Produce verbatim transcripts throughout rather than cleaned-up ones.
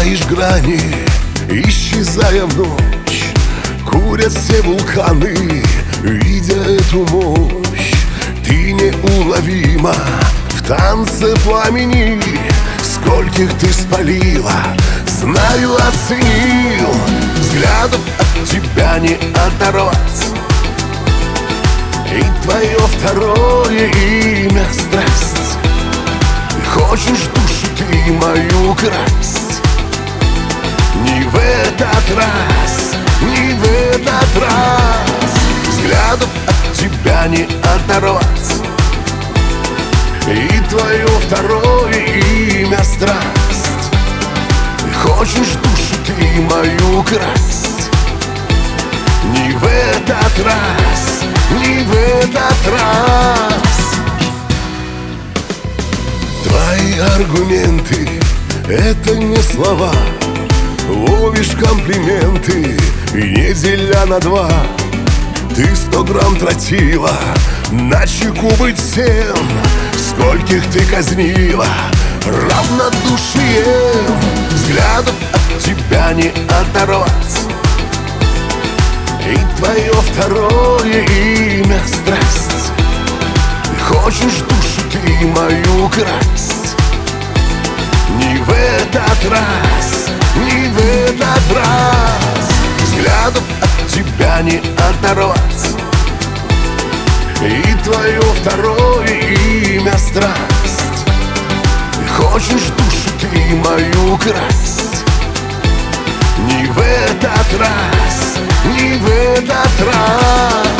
таишь грани, исчезая в ночь. Курят все вулканы, видя эту мощь. Ты неуловима в танце пламени. Скольких ты спалила, знаю, оценил. Взглядов от тебя не оторвать. И твое второе имя — страсть. Хочешь душу ты мою красть? Не в этот раз, не в этот раз. Взглядов от тебя не оторвать. И твое второе имя — страсть. Хочешь душу ты мою красть? Не в этот раз, не в этот раз. Твои аргументы — это не слова. Ловишь комплименты и не деля на два. Ты сто грамм тротила, на чеку быть всем. Скольких ты казнила, равнодушие. Взглядов от тебя не оторвать. И твое второе имя — страсть. Хочешь душу ты мою красть? Не в этот раз, не в этот раз. Взглядов от тебя не оторвать. И твое второе имя — страсть. Хочешь душу ты мою красть? Не в этот раз, не в этот раз.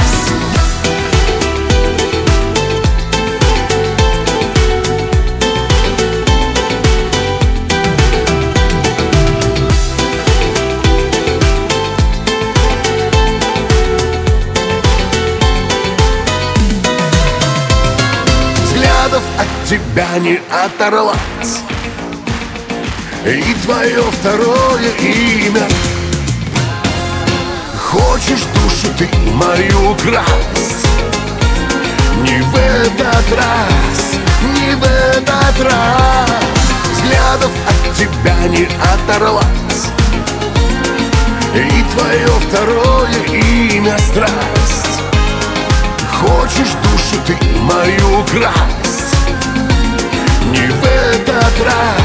Взглядов от тебя не оторвать. И твое второе имя. Хочешь душу ты мою красть? Не в этот раз, не в этот раз. Взглядов от тебя не оторвать. И твое второе имя — страсть. Хочешь душу ты мою красть? Не в этот раз.